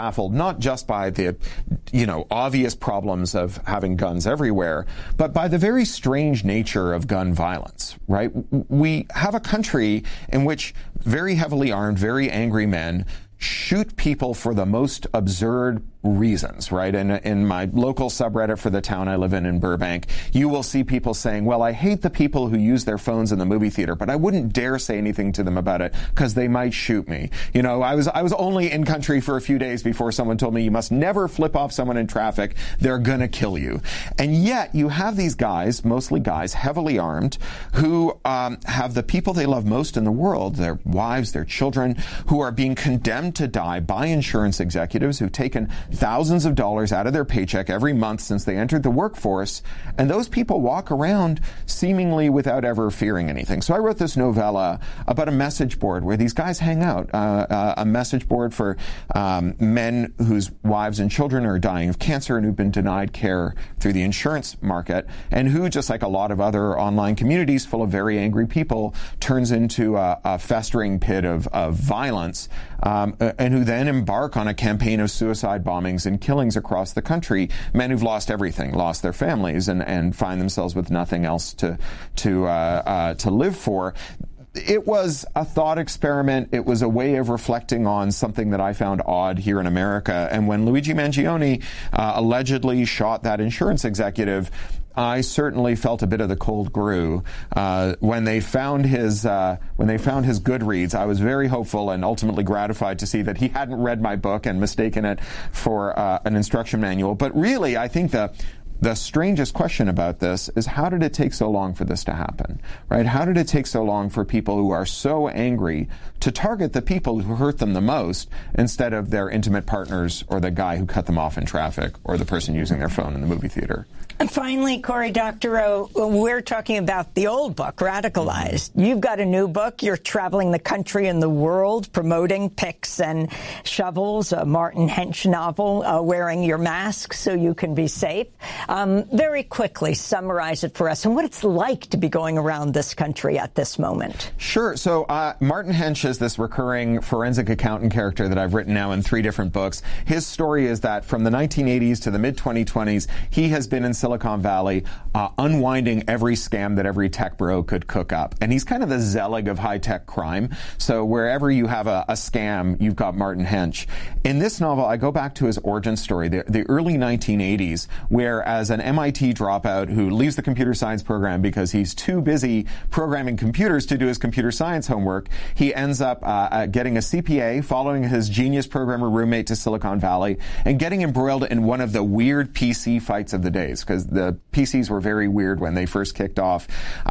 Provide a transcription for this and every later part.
baffled not just by the, obvious problems of having guns everywhere, but by the very strange nature of gun violence, right? We have a country in which very heavily armed, very angry men shoot people for the most absurd reasons, right? And in my local subreddit for the town I live in Burbank, you will see people saying, well, I hate the people who use their phones in the movie theater, but I wouldn't dare say anything to them about it because they might shoot me. I was only in country for a few days before someone told me you must never flip off someone in traffic. They're gonna kill you. And yet you have these guys, mostly guys, heavily armed, who have the people they love most in the world, their wives, their children, who are being condemned to die by insurance executives who've taken thousands of dollars out of their paycheck every month since they entered the workforce, and those people walk around seemingly without ever fearing anything. So I wrote this novella about a message board where these guys hang out, a message board for men whose wives and children are dying of cancer and who've been denied care through the insurance market, and who, just like a lot of other online communities full of very angry people, turns into a festering pit of violence, and who then embark on a campaign of suicide bombings and killings across the country, men who've lost everything, lost their families, and find themselves with nothing else to live for. It was a thought experiment. It was a way of reflecting on something that I found odd here in America. And when Luigi Mangione allegedly shot that insurance executive, I certainly felt a bit of the cold brew. When they found his Goodreads, I was very hopeful and ultimately gratified to see that he hadn't read my book and mistaken it for an instruction manual. But really, I think the strangest question about this is, how did it take so long for this to happen, right? How did it take so long for people who are so angry to target the people who hurt them the most instead of their intimate partners or the guy who cut them off in traffic or the person using their phone in the movie theater? And finally, Cory Doctorow, we're talking about the old book, Radicalized. You've got a new book. You're traveling the country and the world promoting Picks and Shovels, a Martin Hench novel, wearing your mask so you can be safe. Very quickly, summarize it for us and what it's like to be going around this country at this moment. Sure. So Martin Hench is this recurring forensic accountant character that I've written now in 3 different books. His story is that from the 1980s to the mid-2020s, he has been in Silicon Valley unwinding every scam that every tech bro could cook up. And he's kind of the Zelig of high-tech crime. So wherever you have a scam, you've got Martin Hench. In this novel, I go back to his origin story, the early 1980s, where as an MIT dropout who leaves the computer science program because he's too busy programming computers to do his computer science homework, he ends up getting a CPA, following his genius programmer roommate to Silicon Valley, and getting embroiled in one of the weird PC fights of the days, because the PCs were very weird when they first kicked off.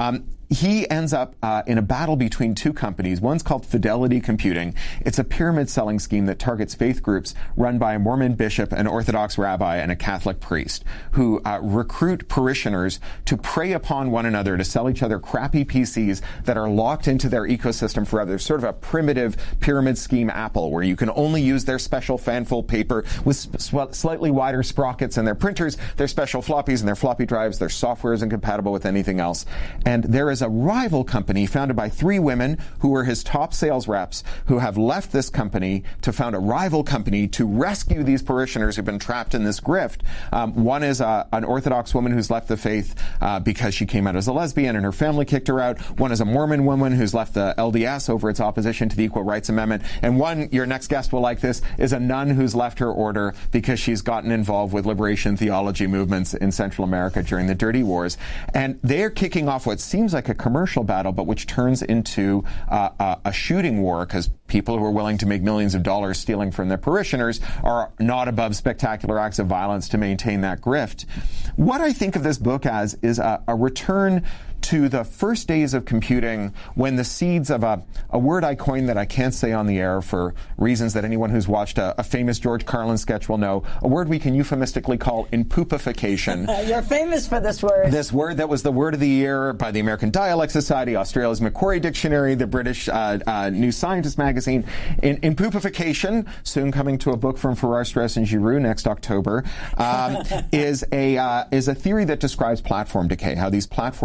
He ends up in a battle between 2 companies. One's called Fidelity Computing. It's a pyramid selling scheme that targets faith groups run by a Mormon bishop, an Orthodox rabbi, and a Catholic priest who recruit parishioners to prey upon one another to sell each other crappy PCs that are locked into their ecosystem forever. There's sort of a primitive pyramid scheme Apple, where you can only use their special fanfold paper with slightly wider sprockets in their printers, their special floppies and their floppy drives. Their software is incompatible with anything else. And there is a rival company founded by 3 women who were his top sales reps, who have left this company to found a rival company to rescue these parishioners who've been trapped in this grift. One is an Orthodox woman who's left the faith because she came out as a lesbian and her family kicked her out. One is a Mormon woman who's left the LDS over its opposition to the Equal Rights Amendment. And one, your next guest will like this, is a nun who's left her order because she's gotten involved with liberation theology movements in Central America during the Dirty Wars. And they're kicking off what seems like a commercial battle, but which turns into a shooting war, because people who are willing to make millions of dollars stealing from their parishioners are not above spectacular acts of violence to maintain that grift. What I think of this book as is a return to the first days of computing, when the seeds of a word I coined that I can't say on the air for reasons that anyone who's watched a famous George Carlin sketch will know, a word we can euphemistically call impoopification. You're famous for this word. This word that was the word of the year by the American Dialect Society, Australia's Macquarie Dictionary, the British New Scientist magazine. Impoopification, soon coming to a book from Farrar, Straus and Giroux next October, is a theory that describes platform decay, how these platforms lock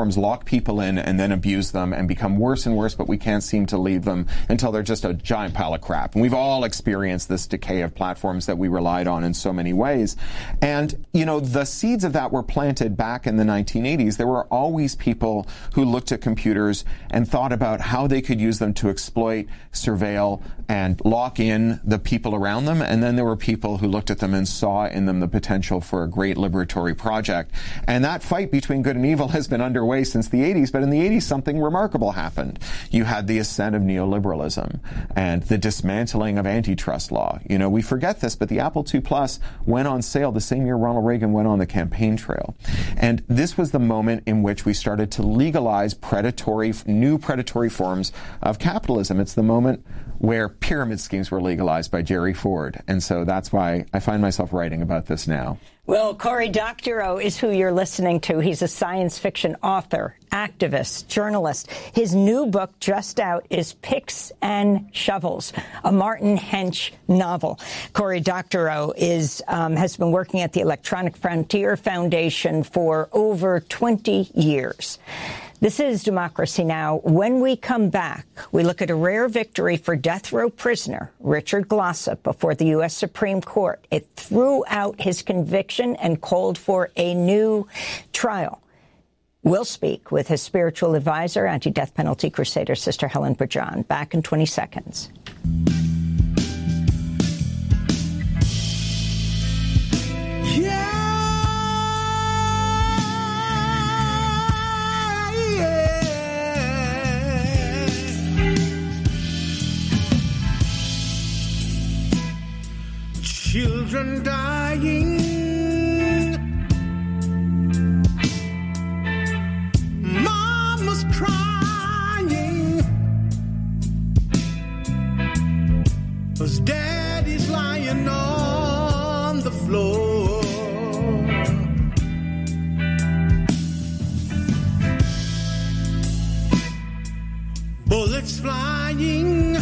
lock people in and then abuse them and become worse and worse, but we can't seem to leave them until they're just a giant pile of crap. And we've all experienced this decay of platforms that we relied on in so many ways. And, you know, the seeds of that were planted back in the 1980s. There were always people who looked at computers and thought about how they could use them to exploit, surveil, and lock in the people around them. And then there were people who looked at them and saw in them the potential for a great liberatory project. And that fight between good and evil has been underway since the 80s. But in the 80s, something remarkable happened. You had the ascent of neoliberalism and the dismantling of antitrust law. You know, we forget this, but the Apple II Plus went on sale the same year Ronald Reagan went on the campaign trail. And this was the moment in which we started to legalize new predatory forms of capitalism. It's the moment where pyramid schemes were legalized by Jerry Ford. And so that's why I find myself writing about this now. Well, Cory Doctorow is who you're listening to. He's a science fiction author, activist, journalist. His new book, just out, is Picks and Shovels, a Martin Hench novel. Cory Doctorow has been working at the Electronic Frontier Foundation for over 20 years. This is Democracy Now! When we come back, we look at a rare victory for death row prisoner Richard Glossip before the U.S. Supreme Court. It threw out his conviction and called for a new trial. We'll speak with his spiritual advisor, anti-death penalty crusader, Sister Helen Prejean. Back in 20 seconds. Yeah. Children dying, mama's crying, 'cause daddy's lying on the floor. Bullets flying.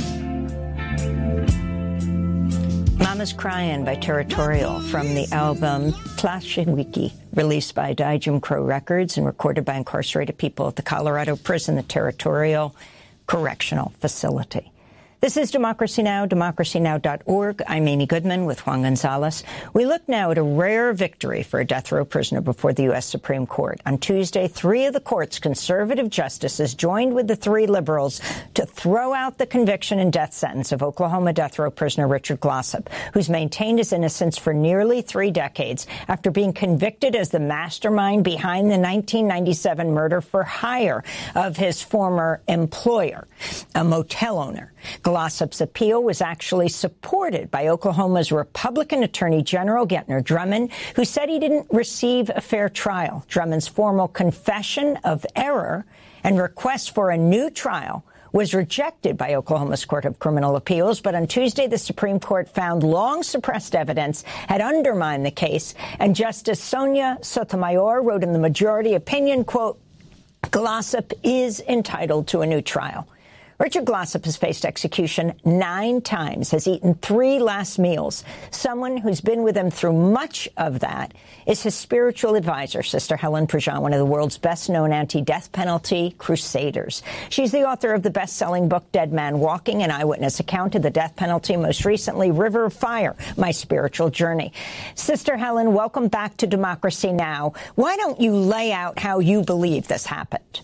Mama's Crying by Territorial from the album Tlashewiki, released by Die Jim Crow Records and recorded by incarcerated people at the Colorado prison, the Territorial Correctional Facility. This is Democracy Now!, democracynow.org. I'm Amy Goodman with Juan Gonzalez. We look now at a rare victory for a death row prisoner before the U.S. Supreme Court. On Tuesday, 3 of the court's conservative justices joined with the 3 liberals to throw out the conviction and death sentence of Oklahoma death row prisoner Richard Glossip, who's maintained his innocence for nearly 3 decades after being convicted as the mastermind behind the 1997 murder for hire of his former employer, a motel owner. Glossip's appeal was actually supported by Oklahoma's Republican Attorney General Gentner Drummond, who said he didn't receive a fair trial. Drummond's formal confession of error and request for a new trial was rejected by Oklahoma's Court of Criminal Appeals, but on Tuesday, the Supreme Court found long-suppressed evidence had undermined the case, and Justice Sonia Sotomayor wrote in the majority opinion, quote, Glossip is entitled to a new trial. Richard Glossip has faced execution 9 times, has eaten 3 last meals. Someone who's been with him through much of that is his spiritual advisor, Sister Helen Prejean, one of the world's best-known anti-death penalty crusaders. She's the author of the best-selling book, Dead Man Walking, an eyewitness account of the death penalty, most recently, River of Fire, My Spiritual Journey. Sister Helen, welcome back to Democracy Now! Why don't you lay out how you believe this happened?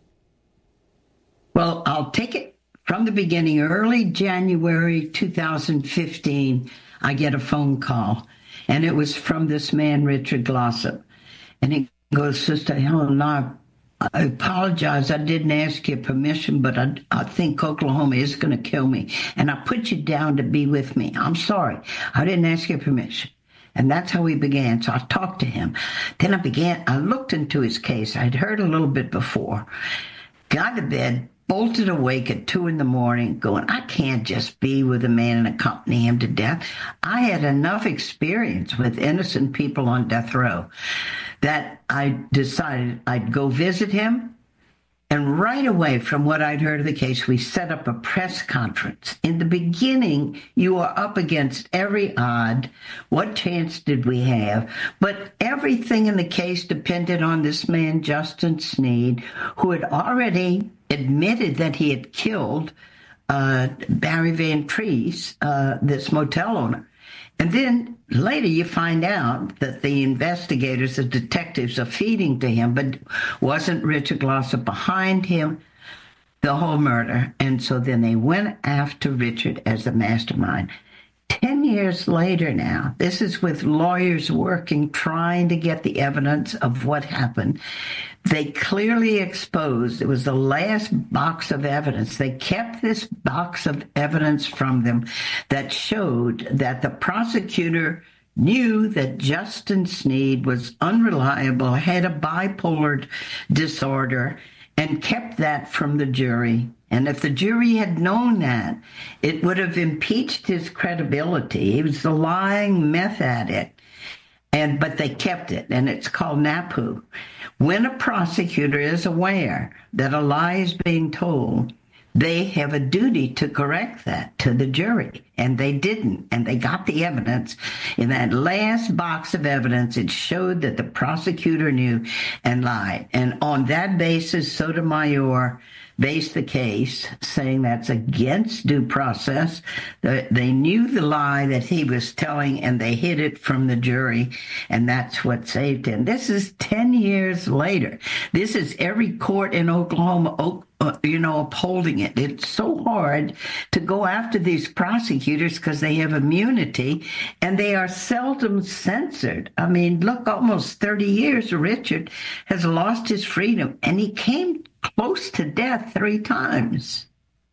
Well, I'll take it from the beginning. Early January 2015, I get a phone call, and it was from this man, Richard Glossip. And he goes, Sister Helen, I apologize. I didn't ask your permission, but I think Oklahoma is going to kill me. And I put you down to be with me. I'm sorry. I didn't ask your permission. And that's how we began. So I talked to him. Then I looked into his case. I'd heard a little bit before. Got to bed, bolted awake at 2 a.m, going, I can't just be with a man and accompany him to death. I had enough experience with innocent people on death row that I decided I'd go visit him And right away from what I'd heard of the case, we set up a press conference. In the beginning, you were up against every odd. What chance did we have? But everything in the case depended on this man, Justin Sneed, who had already admitted that he had killed Barry Van Treese, this motel owner. And then later you find out that the investigators, the detectives, are feeding to him, but wasn't Richard Glossop behind him, the whole murder? And so then they went after Richard as the mastermind. 10 years later now, this is with lawyers working, trying to get the evidence of what happened. They clearly exposed, it was the last box of evidence. They kept this box of evidence from them that showed that the prosecutor knew that Justin Sneed was unreliable, had a bipolar disorder, and kept that from the jury. And if the jury had known that, it would have impeached his credibility. He was the lying meth addict. But they kept it, and it's called NAPU. When a prosecutor is aware that a lie is being told, they have a duty to correct that to the jury, and they didn't. And they got the evidence. In that last box of evidence, it showed that the prosecutor knew and lied. And on that basis, Sotomayor based the case, saying that's against due process. They knew the lie that he was telling, and they hid it from the jury, and that's what saved him. This is 10 years later. This is every court in Oklahoma, upholding it. It's so hard to go after these prosecutors because they have immunity, and they are seldom censored. I mean, look, almost 30 years, Richard has lost his freedom, and he came close to death 3 times.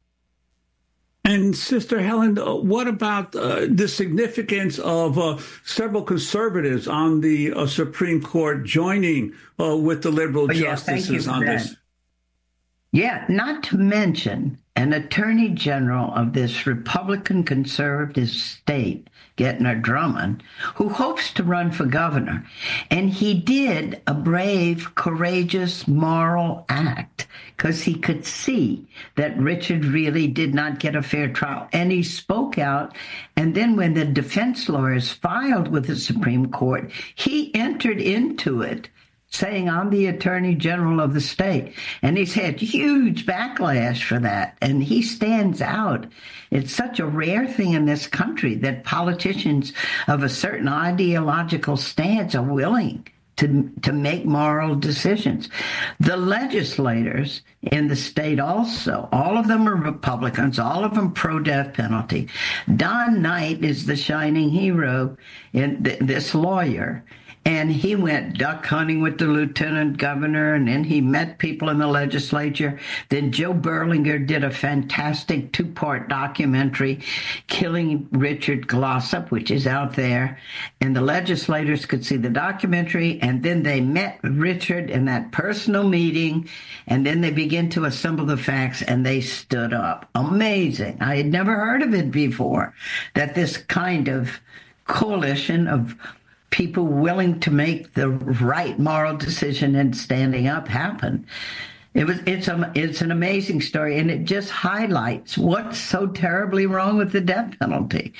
And Sister Helen, what about the significance of several conservatives on the Supreme Court joining with the liberal justices on this? Yeah, not to mention an attorney general of this Republican conservative state, Getner Drummond, who hopes to run for governor. And he did a brave, courageous, moral act because he could see that Richard really did not get a fair trial. And he spoke out. And then when the defense lawyers filed with the Supreme Court, he entered into it, saying, I'm the attorney general of the state. And he's had huge backlash for that. And he stands out. It's such a rare thing in this country that politicians of a certain ideological stance are willing to make moral decisions. The legislators in the state also, all of them are Republicans, all of them pro-death penalty. Don Knight is the shining hero in this lawyer. And he went duck hunting with the lieutenant governor, and then he met people in the legislature. Then Joe Berlinger did a fantastic 2-part documentary, Killing Richard Glossop, which is out there. And the legislators could see the documentary, and then they met Richard in that personal meeting, and then they began to assemble the facts, and they stood up. Amazing. I had never heard of it before, that this kind of coalition of people willing to make the right moral decision and standing up happen. It's an amazing story, and it just highlights what's so terribly wrong with the death penalty,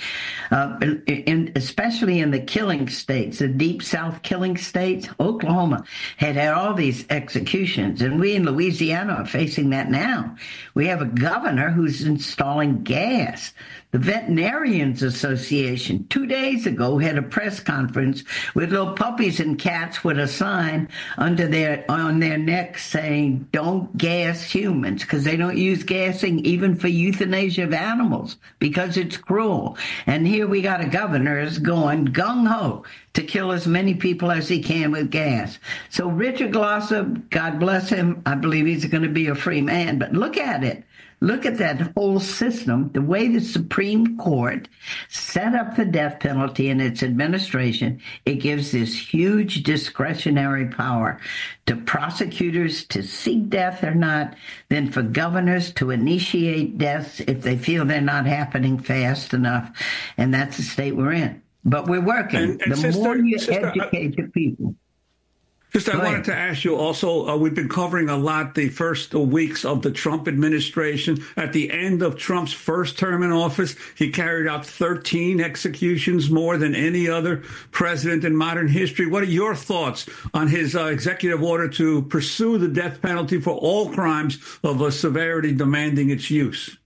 especially in the killing states, the Deep South killing states. Oklahoma had all these executions, and we in Louisiana are facing that now. We have a governor who's installing gas. The Veterinarians Association 2 days ago had a press conference with little puppies and cats with a sign on their necks saying, don't gas humans, because they don't use gassing even for euthanasia of animals because it's cruel. And here we got a governor who's going gung-ho to kill as many people as he can with gas. So Richard Glossop, God bless him, I believe he's going to be a free man, but look at it. Look at that whole system, the way the Supreme Court set up the death penalty and its administration. It gives this huge discretionary power to prosecutors to seek death or not, then for governors to initiate deaths if they feel they're not happening fast enough. And that's the state we're in. But we're working. The more you educate the people. Just, I wanted to ask you also, we've been covering a lot the first weeks of the Trump administration. At the end of Trump's first term in office, he carried out 13 executions, more than any other president in modern history. What are your thoughts on his executive order to pursue the death penalty for all crimes of a severity demanding its use?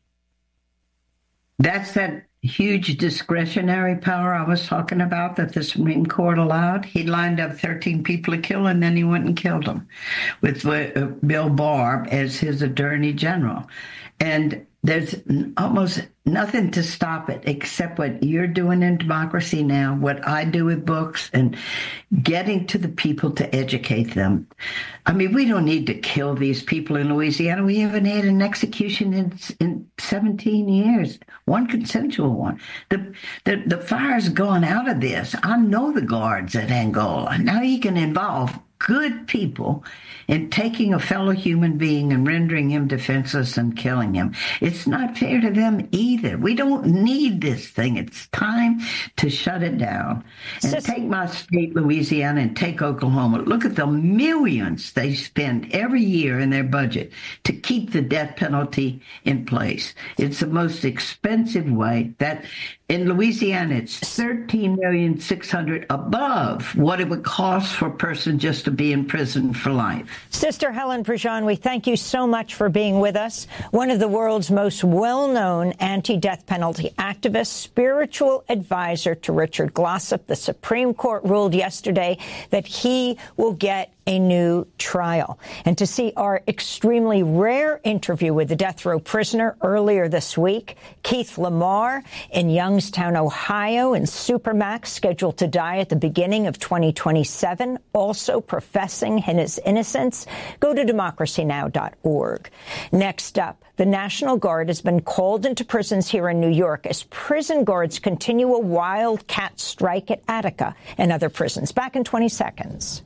That's that huge discretionary power I was talking about that the Supreme Court allowed. He lined up 13 people to kill, and then he went and killed them with Bill Barr as his attorney general. And there's almost nothing to stop it except what you're doing in Democracy Now!, what I do with books, and getting to the people to educate them. I mean, we don't need to kill these people in Louisiana. We haven't had an execution in 17 years, one consensual one. The fire's gone out of this. I know the guards at Angola. Now you can involve good people in taking a fellow human being and rendering him defenseless and killing him. It's not fair to them either. We don't need this thing. It's time to shut it down. And take my state, Louisiana, and take Oklahoma. Look at the millions they spend every year in their budget to keep the death penalty in place. It's the most expensive way. That in Louisiana, it's $13,600,000 above what it would cost for a person just to be in prison for life. Sister Helen Prejean, we thank you so much for being with us. One of the world's most well-known anti-death penalty activists, spiritual advisor to Richard Glossip. The Supreme Court ruled yesterday that he will get a new trial. And to see our extremely rare interview with the death row prisoner earlier this week, Keith Lamar in Youngstown, Ohio, in Supermax, scheduled to die at the beginning of 2027, also professing his innocence, go to democracynow.org. Next up, the National Guard has been called into prisons here in New York as prison guards continue a wildcat strike at Attica and other prisons. Back in 20 seconds.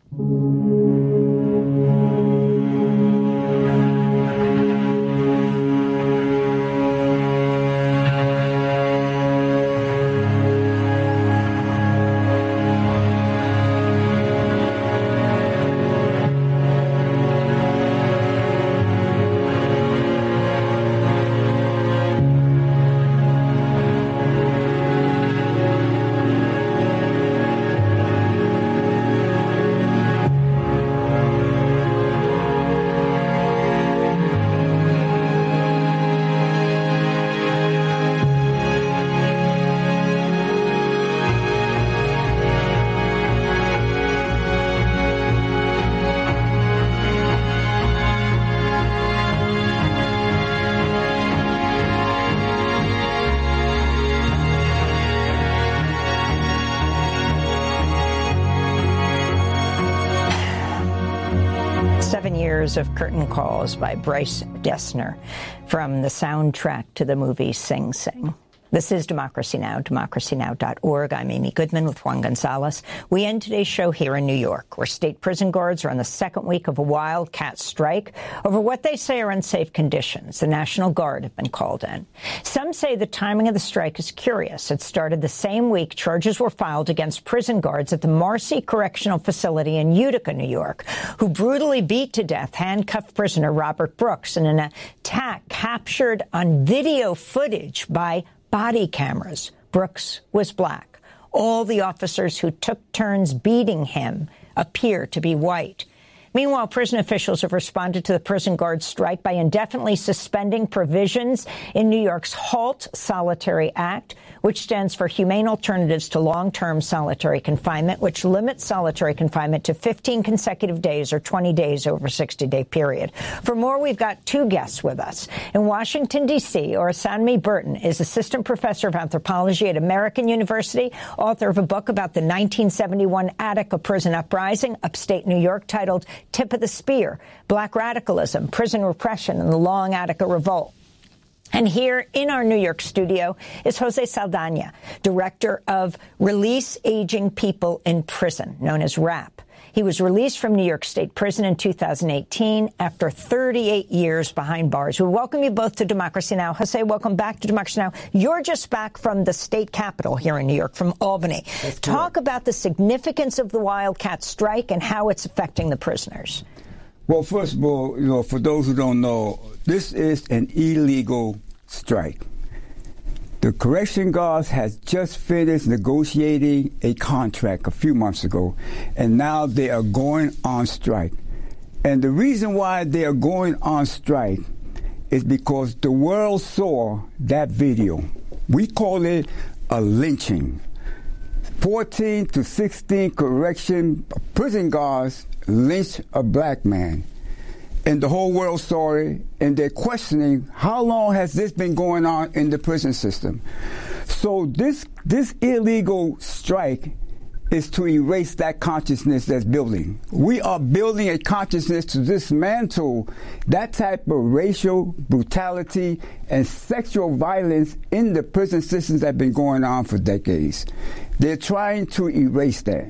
Of Curtain Calls by Bryce Dessner from the soundtrack to the movie Sing Sing. This is Democracy Now!, democracynow.org. I'm Amy Goodman with Juan Gonzalez. We end today's show here in New York, where state prison guards are on the second week of a wildcat strike over what they say are unsafe conditions. The National Guard have been called in. Some say the timing of the strike is curious. It started the same week charges were filed against prison guards at the Marcy Correctional Facility in Utica, New York, who brutally beat to death handcuffed prisoner Robert Brooks in an attack captured on video footage by body cameras. Brooks was black. All the officers who took turns beating him appear to be white. Meanwhile, prison officials have responded to the prison guard strike by indefinitely suspending provisions in New York's HALT Solitary Act, which stands for Humane Alternatives to Long-Term Solitary Confinement, which limits solitary confinement to 15 consecutive days or 20 days over a 60-day period. For more, we've got two guests with us. In Washington, D.C., Orasanmi Burton is assistant professor of anthropology at American University, author of a book about the 1971 Attica prison uprising, upstate New York, titled Tip of the Spear, Black Radicalism, Prison Repression, and the Long Attica Revolt. And here in our New York studio is Jose Saldana, director of Release Aging People in Prison, known as RAP. He was released from New York State Prison in 2018 after 38 years behind bars. We welcome you both to Democracy Now! Jose, welcome back to Democracy Now! You're just back from the state capitol here in New York, from Albany. Talk about the significance of the Wildcat strike and how it's affecting the prisoners. Well, first of all, for those who don't know, this is an illegal strike. The correction guards has just finished negotiating a contract a few months ago, and now they are going on strike. And the reason why they are going on strike is because the world saw that video. We call it a lynching. 14 to 16 prison guards lynched a black man. And the whole world saw it, and they're questioning how long has this been going on in the prison system. So this illegal strike is to erase that consciousness that's building. We are building a consciousness to dismantle that type of racial brutality and sexual violence in the prison systems that have been going on for decades. They're trying to erase that.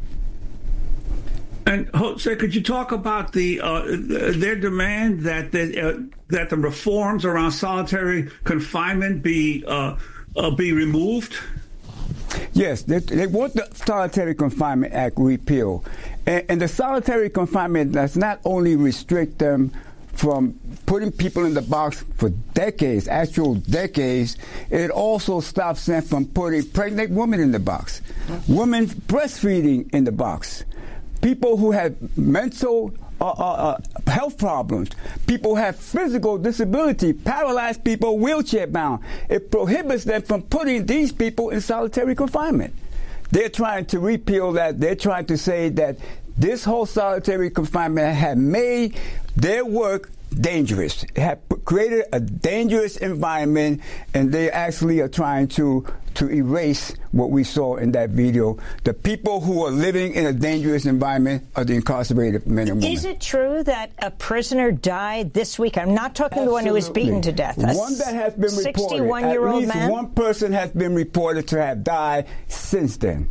And Jose, could you talk about their demand that the reforms around solitary confinement be removed? Yes, they want the Solitary Confinement Act repealed. And the solitary confinement does not only restrict them from putting people in the box for decades, actual decades, it also stops them from putting pregnant women in the box, women breastfeeding in the box, people who have mental health problems, people who have physical disability, paralyzed people, wheelchair bound. It prohibits them from putting these people in solitary confinement. They're trying to repeal that. They're trying to say that this whole solitary confinement had made their work dangerous. It had created a dangerous environment, and they actually are trying to erase what we saw in that video. The people who are living in a dangerous environment are the incarcerated men and women. Is it true that a prisoner died this week? I'm not talking Absolutely. The one who was beaten to death. One that has been reported. 61-year-old man? At least one person has been reported to have died since then.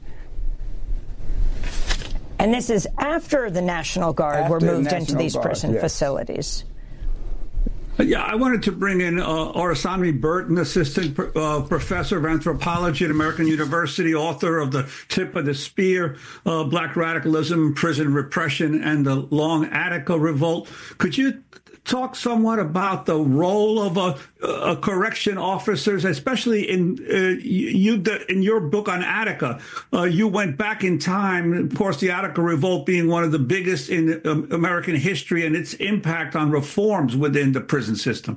And this is after the National Guard were moved into these prison facilities. Yeah, I wanted to bring in Orasami Burton, assistant professor of anthropology at American University, author of The Tip of the Spear, Black Radicalism, Prison Repression, and the Long Attica Revolt. Could you talk somewhat about the role of correction officers, especially in your book on Attica? You went back in time, of course, the Attica Revolt being one of the biggest in American history, and its impact on reforms within the prison system.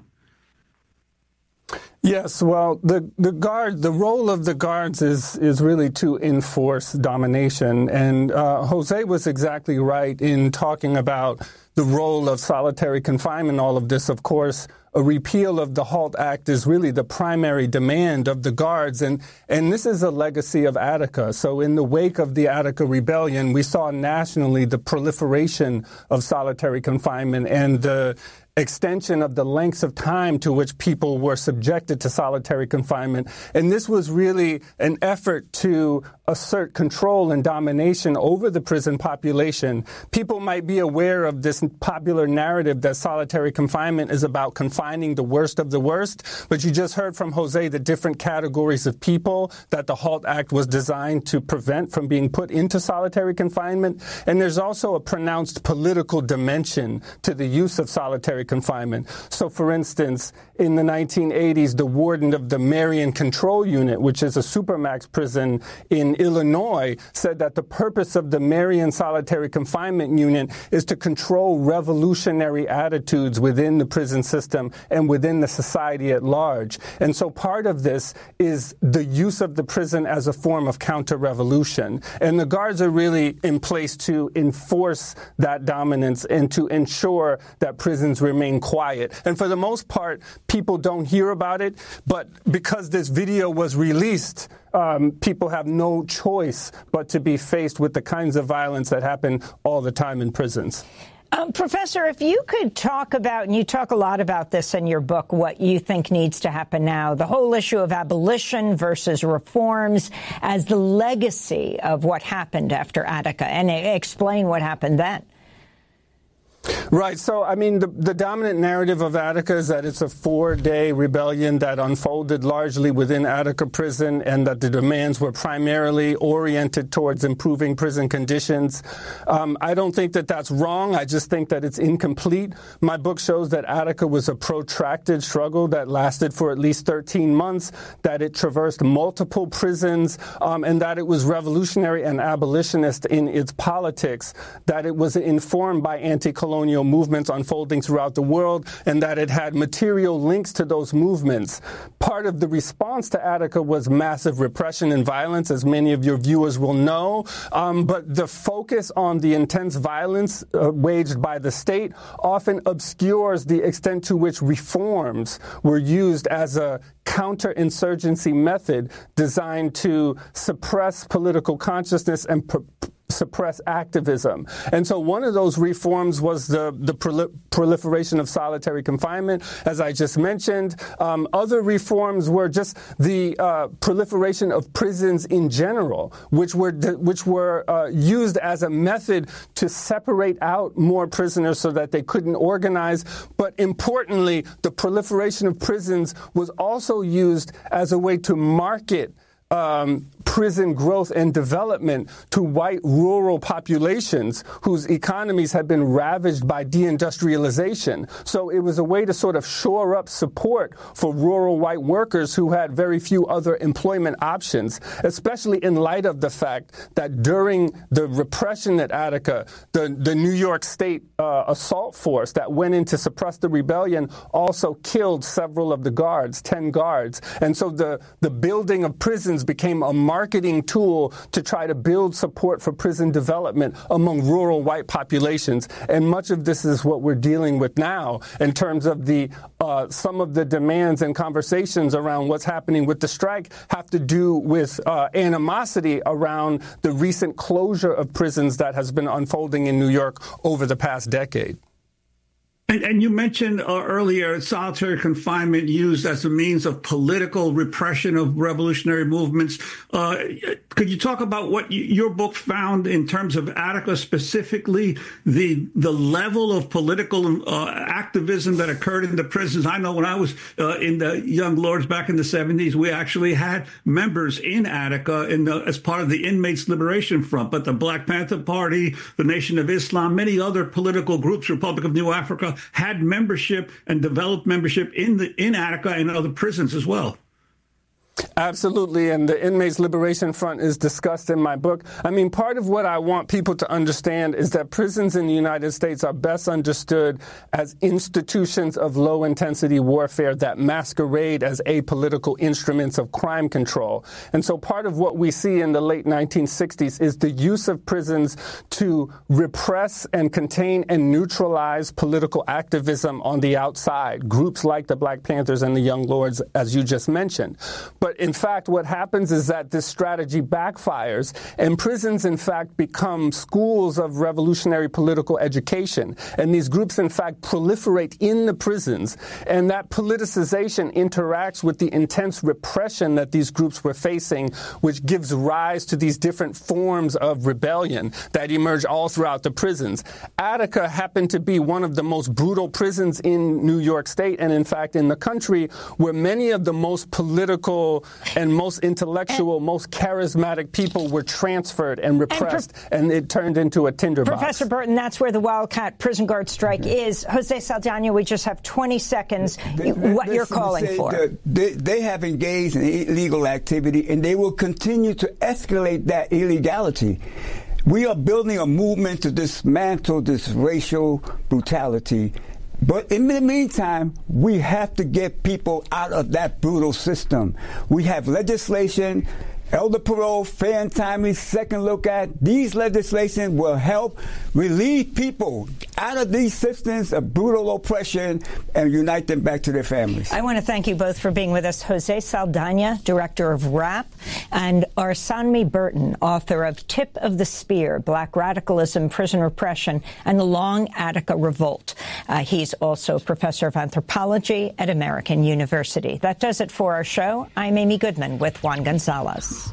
Yes, well, the role of the guards is really to enforce domination. And Jose was exactly right in talking about the role of solitary confinement. All of this, of course, a repeal of the HALT Act is really the primary demand of the guards. And this is a legacy of Attica. So in the wake of the Attica Rebellion, we saw nationally the proliferation of solitary confinement and the extension of the lengths of time to which people were subjected to solitary confinement. And this was really an effort to assert control and domination over the prison population. People might be aware of this popular narrative that solitary confinement is about confining the worst of the worst, but you just heard from Jose the different categories of people that the HALT Act was designed to prevent from being put into solitary confinement. And there's also a pronounced political dimension to the use of solitary confinement. So, for instance, in the 1980s, the warden of the Marion Control Unit, which is a supermax prison in Illinois, said that the purpose of the Marion Solitary Confinement Unit is to control revolutionary attitudes within the prison system and within the society at large. And so part of this is the use of the prison as a form of counter-revolution. And the guards are really in place to enforce that dominance and to ensure that prisons remain quiet. And for the most part, people don't hear about it, but because this video was released, people have no choice but to be faced with the kinds of violence that happen all the time in prisons. Professor, if you could talk about, and you talk a lot about this in your book, what you think needs to happen now, the whole issue of abolition versus reforms as the legacy of what happened after Attica, and explain what happened then. Right. So, I mean, the dominant narrative of Attica is that it's a 4-day rebellion that unfolded largely within Attica prison, and that the demands were primarily oriented towards improving prison conditions. I don't think that that's wrong. I just think that it's incomplete. My book shows that Attica was a protracted struggle that lasted for at least 13 months, that it traversed multiple prisons, and that it was revolutionary and abolitionist in its politics, that it was informed by anti-colonial movements unfolding throughout the world, and that it had material links to those movements. Part of the response to Attica was massive repression and violence, as many of your viewers will know, but the focus on the intense violence waged by the state often obscures the extent to which reforms were used as a counterinsurgency method designed to suppress political consciousness and suppress activism. And so one of those reforms was the proliferation of solitary confinement, as I just mentioned. Other reforms were just the proliferation of prisons in general, which were used as a method to separate out more prisoners so that they couldn't organize. But importantly, the proliferation of prisons was also used as a way to market prison growth and development to white rural populations whose economies had been ravaged by deindustrialization. So it was a way to sort of shore up support for rural white workers who had very few other employment options, especially in light of the fact that during the repression at Attica, the New York State assault force that went in to suppress the rebellion also killed several of the guards, 10 guards. And so the building of prisons became a marketing tool to try to build support for prison development among rural white populations. And much of this is what we're dealing with now in terms of the some of the demands and conversations around what's happening with the strike have to do with animosity around the recent closure of prisons that has been unfolding in New York over the past decade. And you mentioned earlier solitary confinement used as a means of political repression of revolutionary movements. Could you talk about what your book found in terms of Attica specifically, the level of political activism that occurred in the prisons? I know when I was in the Young Lords back in the 70s, we actually had members in Attica as part of the Inmates Liberation Front, but the Black Panther Party, the Nation of Islam, many other political groups, Republic of New Africa, had membership and developed membership in Attica and other prisons as well. Absolutely, and the Inmates Liberation Front is discussed in my book. I mean, part of what I want people to understand is that prisons in the United States are best understood as institutions of low-intensity warfare that masquerade as apolitical instruments of crime control. And so part of what we see in the late 1960s is the use of prisons to repress and contain and neutralize political activism on the outside, groups like the Black Panthers and the Young Lords, as you just mentioned. But in fact, what happens is that this strategy backfires, and prisons, in fact, become schools of revolutionary political education. And these groups, in fact, proliferate in the prisons. And that politicization interacts with the intense repression that these groups were facing, which gives rise to these different forms of rebellion that emerge all throughout the prisons. Attica happened to be one of the most brutal prisons in New York State, and in fact in the country, where many of the most political and most intellectual, most charismatic people were transferred and repressed, and it turned into a tinderbox. Professor Burton, that's where the Wildcat prison guard strike is. Jose Saldana, we just have 20 seconds. What you're calling for? They have engaged in illegal activity, and they will continue to escalate that illegality. We are building a movement to dismantle this racial brutality. But in the meantime, we have to get people out of that brutal system. We have legislation, elder parole, fair and timely, second look at. These legislation will help relieve people out of these systems of brutal oppression and unite them back to their families. I want to thank you both for being with us. Jose Saldana, director of RAP, and are Sanmi Burton, author of Tip of the Spear, Black Radicalism, Prison Repression, and the Long Attica Revolt. He's also professor of anthropology at American University. That does it for our show. I'm Amy Goodman with Juan Gonzalez.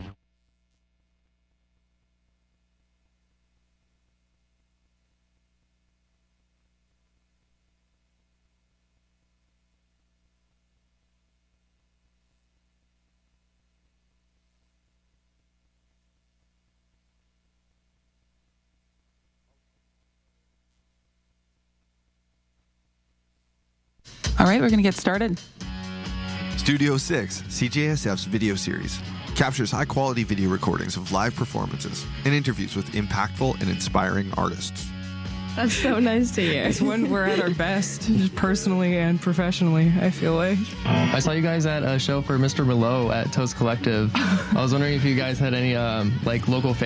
All right, we're going to get started. Studio 6, CJSF's video series, captures high-quality video recordings of live performances and interviews with impactful and inspiring artists. That's so nice to hear. It's when we're at our best, just personally and professionally, I feel like. I saw you guys at a show for Mr. Merlot at Toast Collective. I was wondering if you guys had any local